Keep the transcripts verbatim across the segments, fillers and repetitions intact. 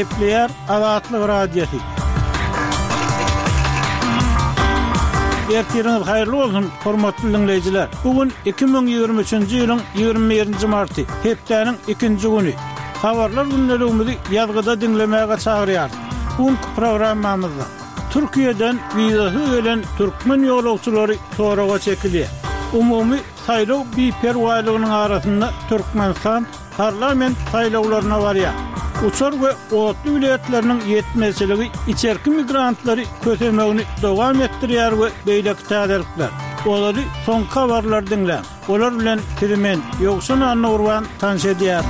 Gepleyer Azatlyk Radiosu. Ertiriniz hayırlı olsun, hormatly dinleyijiler. Bugün iki bin ýygrimi üçinji ýylyň ýygrimi birinji marty, hepdeniň ikinji güni. Habarlar günlerimizi ýazgyda dinlemäge çagyrýar. Bu programmamyzda Türkiýeden wizahy gelen türkmen ýolagçylary soraga çekilýär. Umumy saýlaw biperwalygynyň arasynda Türkmenistan parlament saýlawlaryna barýar. Uçar we otly wilayetleriniň ýetmezçiligi içerki migrantlary kötemegini dowam etdirýär we beýleki täzelikler. Olary soňky habarlar dinle. Olar bilen Kirmen ýoksun anurwan tanış edýär.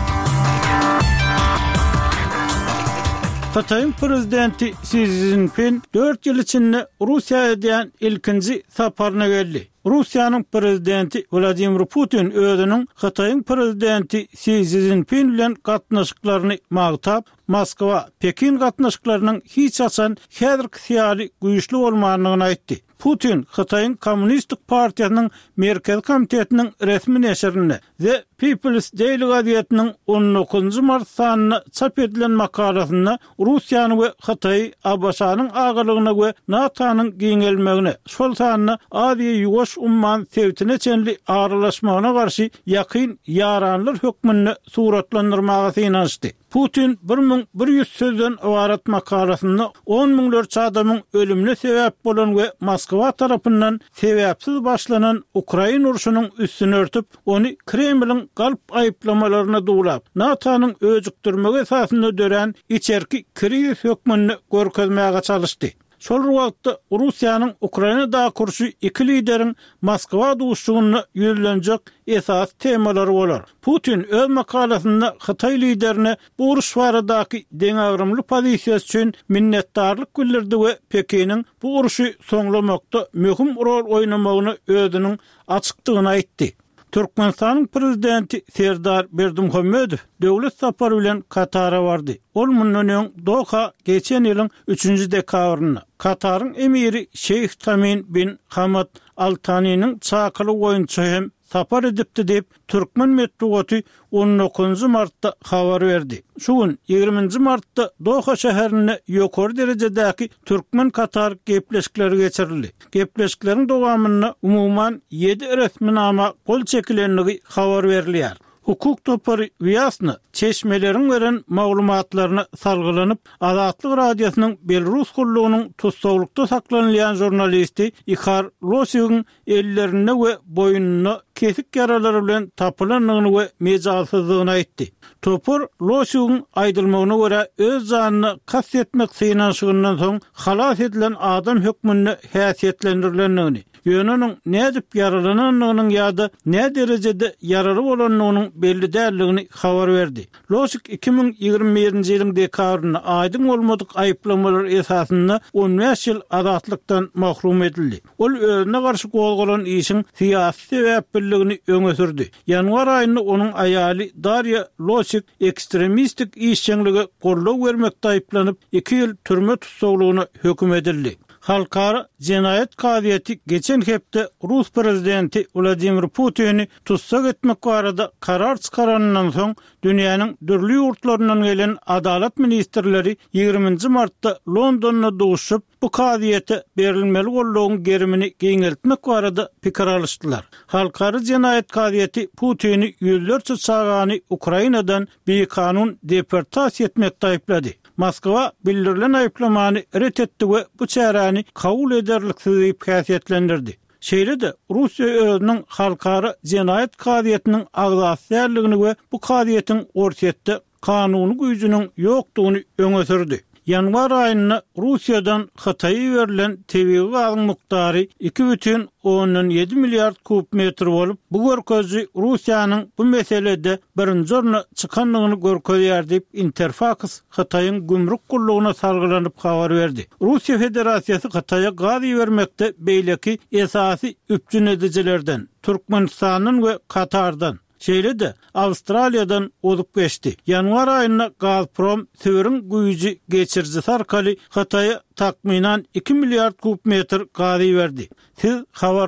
Xitayň prezidenti Xi Jinping dört ýyl içinde Russiýa edýän ilkinji saparyna geldi. Russiýanyň prezidenti Vladimir Putin özüniň Xitayň prezidenti Xi Jinping bilen gatnaşyklaryny magtap, Moskwa, Pekin gatnaşyklarynyň hiç açan häzirki syýasy güýçli bolmagyny aýtdy. Putin Xitayň Kommunistik Partiýasynyň Merkez Komitetiniň resmi neşrine The People's Daily gazetiniň on dokuzunji mart sanyna çap edilen makalasynda Russiýany we Xitay Abaşanyň agalygyna we NATO'nyň giňelmegine, şol sanyna Aziýa ýuwaş umman sevtine çenli aralaşmagyna garşy ýakyn ýaranlyk hökmüni suratlandyrmaga synanşdy. Putin bir min bir ýüz sözden ibaret makalasynda on miňlerçe adamyň ölümine sebäp bolan we Moskwa tarapyndan sebäpsiz başlanan Ukraina uruşunyň üstüne örtüp, ony Kremliň galp aýplamalaryna dowlap, NATO'nyň öjükdirmegi esasynda dören içerki kriz hökmüni görkezmäge çalışdy. Şol wagtda Russiýanyň Ukrainada kurşy iki lideriň Moskwa duşugyny ýüzlenjek esas temalary bolar. Putin öz makalasynda Xitay liderine bu uruş baradaky deňagrymly pozisiýasy üçin minnetdarlyk bildirdi we Pekiniň bu uruşy soňlamakda möhüm rol oýnamagyny özüniň açykdygyny aýtdy. Türkmenistanyň prezidenti Serdar Berdimuhammedow döwlet sapary bilen Katara bardy. Ol mundan Doha geçen ýylyň üçinji dekabrynda Kataryň emiri Şeyh Tamim bin Hamad Al Thani'niň çakyly goýunça hem sapar edipdi dep Türkmen medeniýeti on dokuzunji martda habar berdi. Şu gün ýygrimiňji martda Doha şäherine ýokary derejedäki Türkmen Katar gepleşikleri geçirildi. Gepleşikleriň dowamyna umumyň ýedi resminama gol çekilenligi habar berilýär. Hukuk topary Vyasny çeşmeleriň beren maglumatlaryna salgylanyp, Azatlyk Radiosynyň Belarus gullugynyň tutsawlykda saklanýan jurnalisti Ihar Losyugyň ellerine we boynuny kesik yaralary bilen tapylanyny we mejazsyzlygyny aýtdy. Topar Losyugyň aýdylmagyna görä öz janyny kasy etmek synanşygyndan soň halas edilen adam hökmüni häsiýetlendirilýändigini, ýönüniň nädip yaralananynyň ýa-da nä derejede yarary bolanynyň belli däldigini habar berdi. Losyuk iki bin ýygrimi birinji ýylyň dekabrynda aýdyň bolmadyk aýplamalar esasynda on beş ýyl azatlykdan mahrum edildi. Ol özüne garşy gozgolan işiň syýasy sebäpligini öňe sürdi. Ýanwar aýynda onuň aýaly Darya Losyuk ekstremistik işçiligi gollaw bermekde aýplanyp iki ýyl türme tutsawlygyna höküm edildi. Halkara Cinayet Kadiyeti geçen hepde Rus prezidenti Vladimir Putin'i tutsak etmek barada karar çıkaranından soň dünýäniň dürli ýurtlaryndan gelen adalet ministrleri ýygrimiňji martda Londonda duşup bu kadiyete berilmeli gollawyň gerimini giňeltmek barada pikir alışdylar. Halkara Cinayet Kadiyeti Putin'i ýüzlerçe çağany Ukrainadan bir kanun deportasiýa etmekde aýplady. Moskwa bildirilen aýplamany ret etdi we bu çäräni kabul ederliksiz diýip häsiýetlendirdi. Şeýle-de Russiýa özüniň halkara Cinayet Kadiyetiniň agzasy we bu kadiýetiň ortatda kanuny güýjüniň ýokdugyny öňe sürdi. Yanvar aýyna Russiýadan Xitaýa berilen tebii gazyň miqdary iki бүтүn on ýedi milliard kub metr bolup, bu görkezji Russiýanyň bu meselede birinji orna çykanlygyny görkezýär diýip Interfax Xitaýyň gümrük gullugyna salgylanyp habar berdi. Russiýa Federasiýasy Xitaýa gazy bermekde beýleki esasy üpjün edijilerden Türkmenistanyň we Katardan, şeýle-de Awstraliýadan odup geçdi. Yanvar aýyna Gazprom Söwürüň güýji geçirjisi arkaly Xitaýa takminan iki milliard kub metr gazy berdi. Siz habar